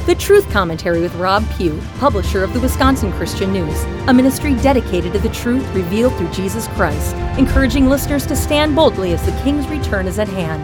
The Truth Commentary with Rob Pugh, publisher of the Wisconsin Christian News, a ministry dedicated to the truth revealed through Jesus Christ, encouraging listeners to stand boldly as the King's return is at hand.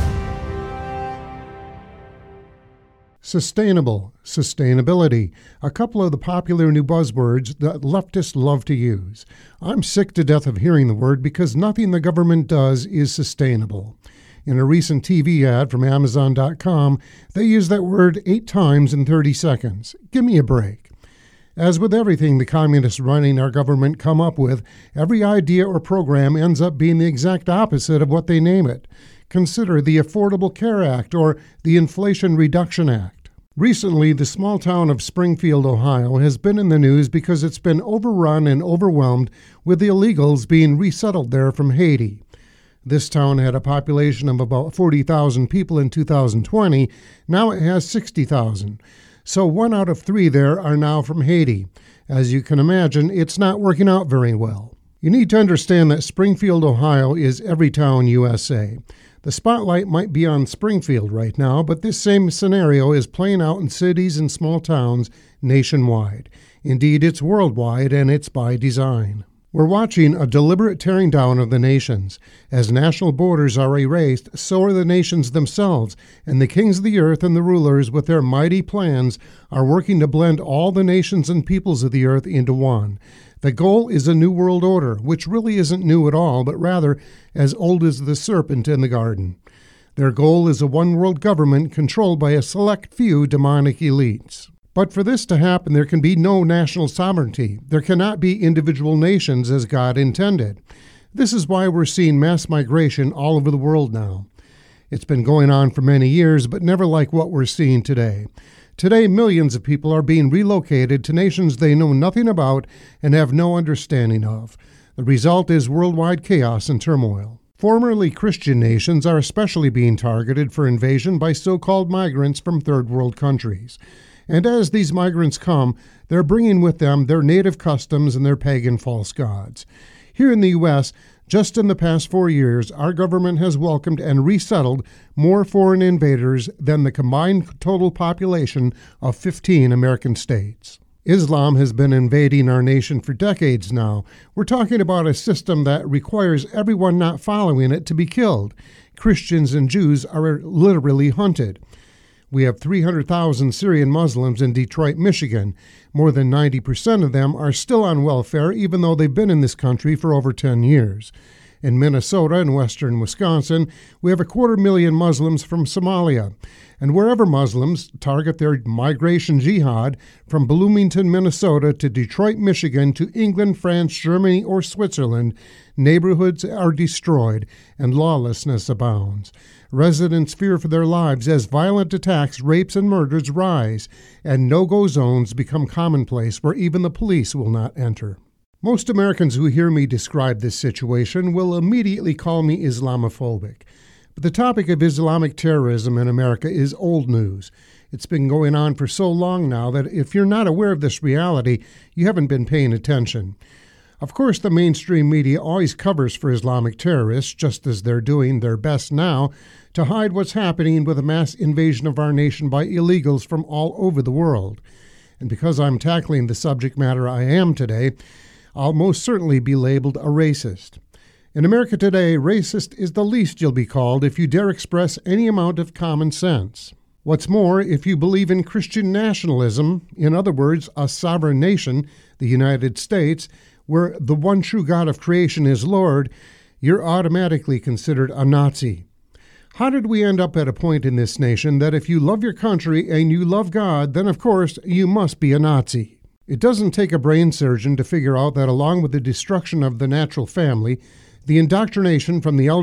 Sustainable, sustainability, a couple of the popular new buzzwords that leftists love to use. I'm sick to death of hearing the word because nothing the government does is sustainable. In a recent TV ad from Amazon.com, they use that word 8 times in 30 seconds. Give me a break. As with everything the communists running our government come up with, every idea or program ends up being the exact opposite of what they name it. Consider the Affordable Care Act or the Inflation Reduction Act. Recently, the small town of Springfield, Ohio, has been in the news because it's been overrun and overwhelmed with the illegals being resettled there from Haiti. This town had a population of about 40,000 people in 2020. Now it has 60,000. So 1 out of 3 there are now from Haiti. As you can imagine, it's not working out very well. You need to understand that Springfield, Ohio is every town USA. The spotlight might be on Springfield right now, but this same scenario is playing out in cities and small towns nationwide. Indeed, it's worldwide, and it's by design. We're watching a deliberate tearing down of the nations. As national borders are erased, so are the nations themselves, and the kings of the earth and the rulers, with their mighty plans, are working to blend all the nations and peoples of the earth into one. The goal is a new world order, which really isn't new at all, but rather as old as the serpent in the garden. Their goal is a one-world government controlled by a select few demonic elites. But for this to happen, there can be no national sovereignty. There cannot be individual nations as God intended. This is why we're seeing mass migration all over the world now. It's been going on for many years, but never like what we're seeing today. Today, millions of people are being relocated to nations they know nothing about and have no understanding of. The result is worldwide chaos and turmoil. Formerly Christian nations are especially being targeted for invasion by so-called migrants from third world countries. And as these migrants come, they're bringing with them their native customs and their pagan false gods. Here in the U.S., just in the past 4 years, our government has welcomed and resettled more foreign invaders than the combined total population of 15 American states. Islam has been invading our nation for decades now. We're talking about a system that requires everyone not following it to be killed. Christians and Jews are literally hunted. We have 300,000 Syrian Muslims in Detroit, Michigan. More than 90% of them are still on welfare, even though they've been in this country for over 10 years. In Minnesota and western Wisconsin, we have 250,000 Muslims from Somalia. And wherever Muslims target their migration jihad, from Bloomington, Minnesota to Detroit, Michigan to England, France, Germany, or Switzerland, neighborhoods are destroyed and lawlessness abounds. Residents fear for their lives as violent attacks, rapes, and murders rise, and no-go zones become commonplace where even the police will not enter. Most Americans who hear me describe this situation will immediately call me Islamophobic. But the topic of Islamic terrorism in America is old news. It's been going on for so long now that if you're not aware of this reality, you haven't been paying attention. Of course, the mainstream media always covers for Islamic terrorists, just as they're doing their best now to hide what's happening with a mass invasion of our nation by illegals from all over the world. And because I'm tackling the subject matter I am today, I'll most certainly be labeled a racist. In America today, racist is the least you'll be called if you dare express any amount of common sense. What's more, if you believe in Christian nationalism, in other words, a sovereign nation, the United States, where the one true God of creation is Lord, you're automatically considered a Nazi. How did we end up at a point in this nation that if you love your country and you love God, then of course you must be a Nazi? It doesn't take a brain surgeon to figure out that along with the destruction of the natural family, the indoctrination from the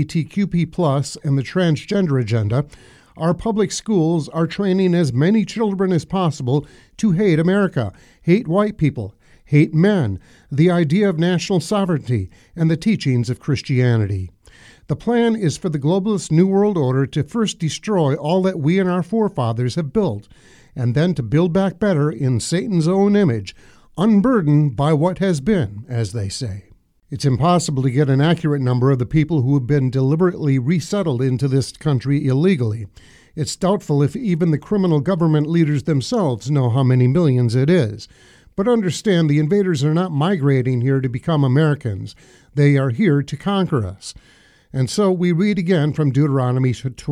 LGBTQ+ and the transgender agenda, our public schools are training as many children as possible to hate America, hate white people, hate men, the idea of national sovereignty, and the teachings of Christianity. The plan is for the globalist New World Order to first destroy all that we and our forefathers have built, and then to build back better in Satan's own image, unburdened by what has been, as they say. It's impossible to get an accurate number of the people who have been deliberately resettled into this country illegally. It's doubtful if even the criminal government leaders themselves know how many millions it is. But understand, the invaders are not migrating here to become Americans. They are here to conquer us. And so we read again from Deuteronomy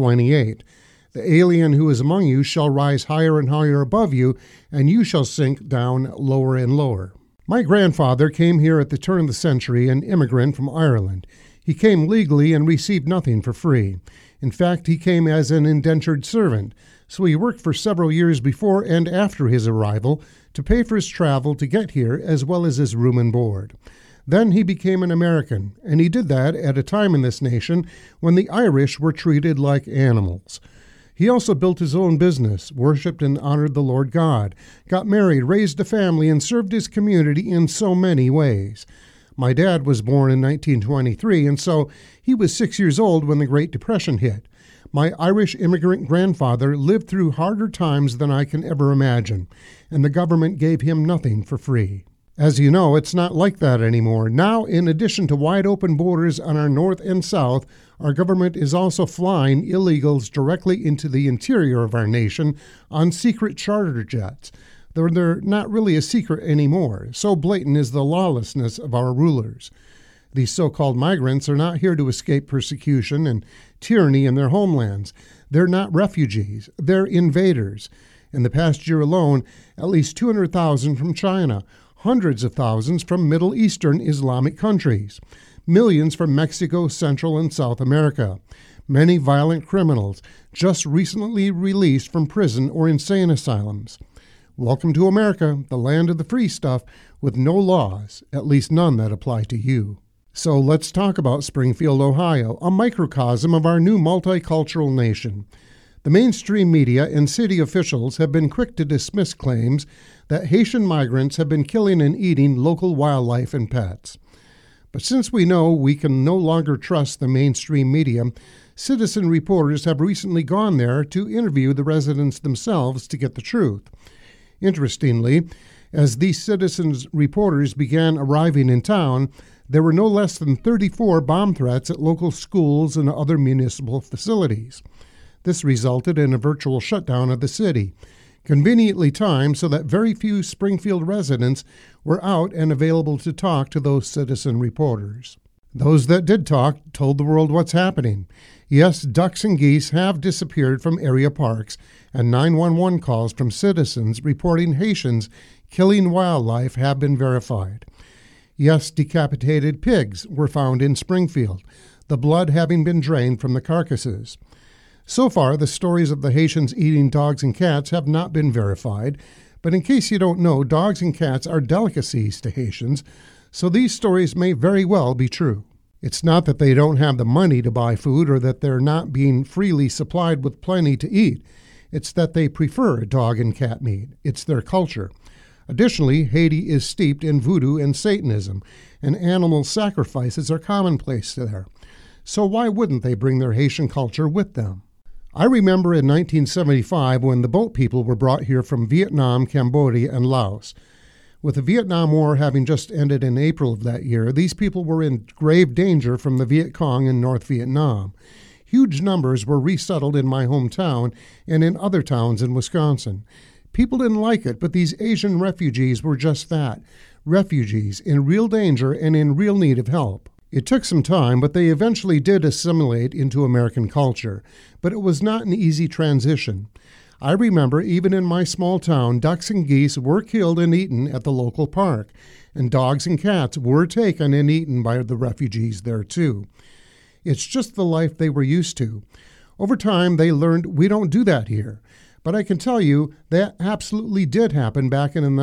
28. The alien who is among you shall rise higher and higher above you, and you shall sink down lower and lower. My grandfather came here at the turn of the century, an immigrant from Ireland. He came legally and received nothing for free. In fact, he came as an indentured servant, so he worked for several years before and after his arrival to pay for his travel to get here, as well as his room and board. Then he became an American, and he did that at a time in this nation when the Irish were treated like animals. He also built his own business, worshipped and honored the Lord God, got married, raised a family, and served his community in so many ways. My dad was born in 1923, and so he was 6 years old when the Great Depression hit. My Irish immigrant grandfather lived through harder times than I can ever imagine, and the government gave him nothing for free. As you know, it's not like that anymore. Now, in addition to wide open borders on our north and south, our government is also flying illegals directly into the interior of our nation on secret charter jets. They're not really a secret anymore. So blatant is the lawlessness of our rulers. These so-called migrants are not here to escape persecution and tyranny in their homelands. They're not refugees. They're invaders. In the past year alone, at least 200,000 from China, hundreds of thousands from Middle Eastern Islamic countries, millions from Mexico, Central and South America, many violent criminals just recently released from prison or insane asylums. Welcome to America, the land of the free stuff, with no laws, at least none that apply to you. So let's talk about Springfield, Ohio, a microcosm of our new multicultural nation. The mainstream media and city officials have been quick to dismiss claims that Haitian migrants have been killing and eating local wildlife and pets. But since we know we can no longer trust the mainstream media, citizen reporters have recently gone there to interview the residents themselves to get the truth. Interestingly, as these citizens reporters began arriving in town, there were no less than 34 bomb threats at local schools and other municipal facilities. This resulted in a virtual shutdown of the city, conveniently timed so that very few Springfield residents were out and available to talk to those citizen reporters. Those that did talk told the world what's happening. Yes, ducks and geese have disappeared from area parks, and 911 calls from citizens reporting Haitians killing wildlife have been verified. Yes, decapitated pigs were found in Springfield, the blood having been drained from the carcasses. So far, the stories of the Haitians eating dogs and cats have not been verified, but in case you don't know, dogs and cats are delicacies to Haitians, so these stories may very well be true. It's not that they don't have the money to buy food or that they're not being freely supplied with plenty to eat. It's that they prefer dog and cat meat. It's their culture. Additionally, Haiti is steeped in voodoo and Satanism, and animal sacrifices are commonplace there. So why wouldn't they bring their Haitian culture with them? I remember in 1975 when the boat people were brought here from Vietnam, Cambodia, and Laos. With the Vietnam War having just ended in April of that year, these people were in grave danger from the Viet Cong in North Vietnam. Huge numbers were resettled in my hometown and in other towns in Wisconsin. People didn't like it, but these Asian refugees were just that, refugees in real danger and in real need of help. It took some time, but they eventually did assimilate into American culture. But it was not an easy transition. I remember even in my small town, ducks and geese were killed and eaten at the local park, and dogs and cats were taken and eaten by the refugees there too. It's just the life they were used to. Over time, they learned we don't do that here. But I can tell you that absolutely did happen back in the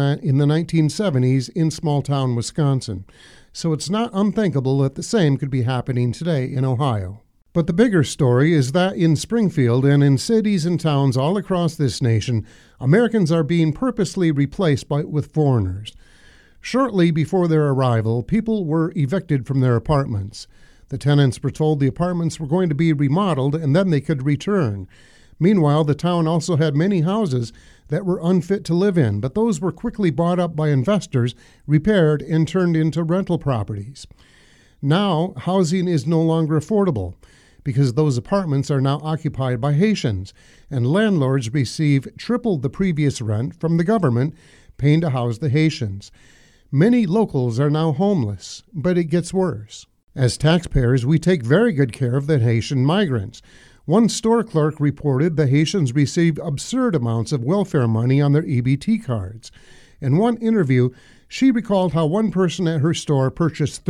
1970s in small-town Wisconsin. So it's not unthinkable that the same could be happening today in Ohio. But the bigger story is that in Springfield and in cities and towns all across this nation, Americans are being purposely replaced with foreigners. Shortly before their arrival, people were evicted from their apartments. The tenants were told the apartments were going to be remodeled and then they could return. Meanwhile, the town also had many houses that were unfit to live in, but those were quickly bought up by investors, repaired, and turned into rental properties. Now, housing is no longer affordable. because those apartments are now occupied by Haitians, and landlords receive triple the previous rent from the government, paying to house the Haitians. Many locals are now homeless, but it gets worse. As taxpayers, we take very good care of the Haitian migrants. One store clerk reported the Haitians received absurd amounts of welfare money on their EBT cards. In one interview, she recalled how one person at her store purchased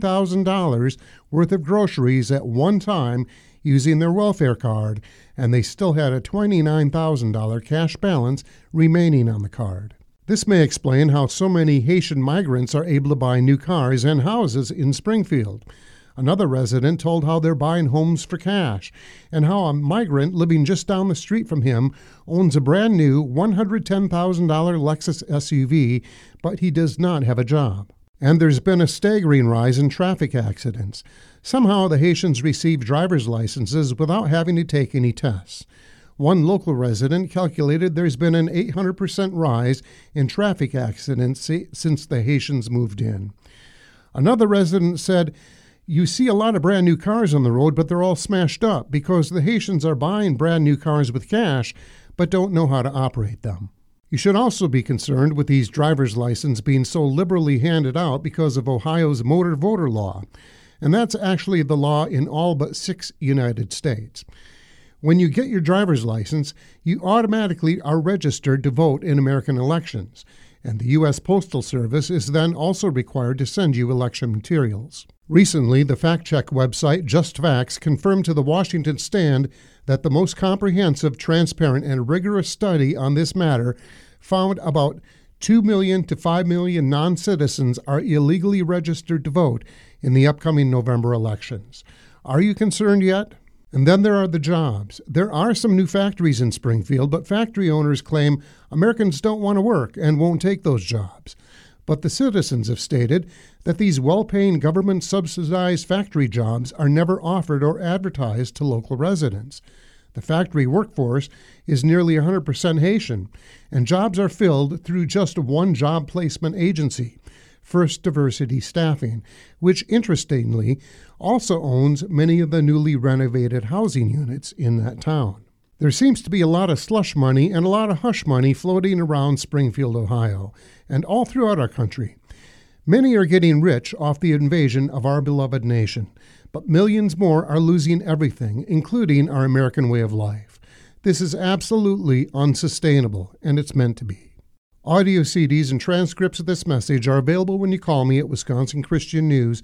$13,000 worth of groceries at one time using their welfare card, and they still had a $29,000 cash balance remaining on the card. This may explain how so many Haitian migrants are able to buy new cars and houses in Springfield. Another resident told how they're buying homes for cash, and how a migrant living just down the street from him owns a brand new $110,000 Lexus SUV, but he does not have a job. And there's been a staggering rise in traffic accidents. Somehow the Haitians receive driver's licenses without having to take any tests. One local resident calculated there's been an 800% rise in traffic accidents since the Haitians moved in. Another resident said, "You see a lot of brand new cars on the road, but they're all smashed up because the Haitians are buying brand new cars with cash, but don't know how to operate them." You should also be concerned with these driver's licenses being so liberally handed out because of Ohio's motor voter law, and that's actually the law in all but 6 United States. When you get your driver's license, you automatically are registered to vote in American elections, and the U.S. Postal Service is then also required to send you election materials. Recently, the fact-check website JustFacts confirmed to the Washington Stand that the most comprehensive, transparent, and rigorous study on this matter found about 2 million to 5 million non-citizens are illegally registered to vote in the upcoming November elections. Are you concerned yet? And then there are the jobs. There are some new factories in Springfield, but factory owners claim Americans don't want to work and won't take those jobs. But the citizens have stated that these well-paying government-subsidized factory jobs are never offered or advertised to local residents. The factory workforce is nearly 100% Haitian, and jobs are filled through just one job placement agency, First Diversity Staffing, which, interestingly, also owns many of the newly renovated housing units in that town. There seems to be a lot of slush money and a lot of hush money floating around Springfield, Ohio, and all throughout our country. Many are getting rich off the invasion of our beloved nation, but millions more are losing everything, including our American way of life. This is absolutely unsustainable, and it's meant to be. Audio CDs and transcripts of this message are available when you call me at Wisconsin Christian News,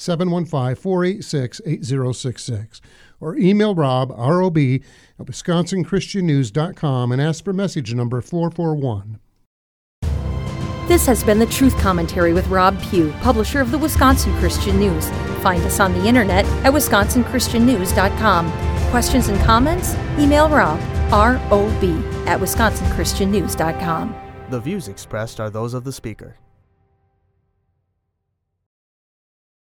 715-486-8066, or email Rob, R-O-B, at wisconsinchristiannews.com and ask for message number 441. This has been the Truth Commentary with Rob Pugh, publisher of the Wisconsin Christian News. Find us on the internet at wisconsinchristiannews.com. Questions and comments? Email Rob, R-O-B, at wisconsinchristiannews.com. The views expressed are those of the speaker.